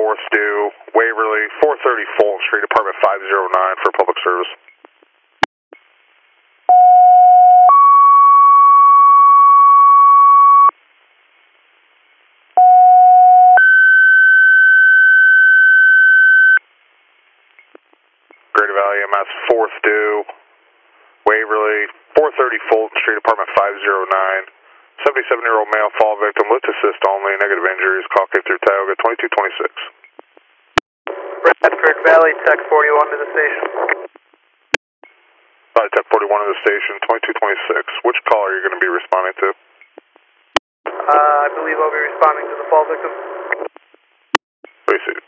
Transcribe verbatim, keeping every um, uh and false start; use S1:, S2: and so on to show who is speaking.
S1: fourth due, Waverly, four thirty Fulton Street, apartment five oh nine for public service. Greater Valley M S, fourth due, Waverly, four thirty Fulton Street, apartment five oh nine. seventy-seven-year-old male fall victim, lift assist only, negative injuries, call came through Tioga twenty-two twenty-six.
S2: Bradford Valley, Tech forty-one to the station.
S1: Valley Tech forty-one to the station, twenty-two twenty-six. Which call are you going to be responding to?
S2: Uh, I believe I'll be responding to the fall victim.
S1: Received.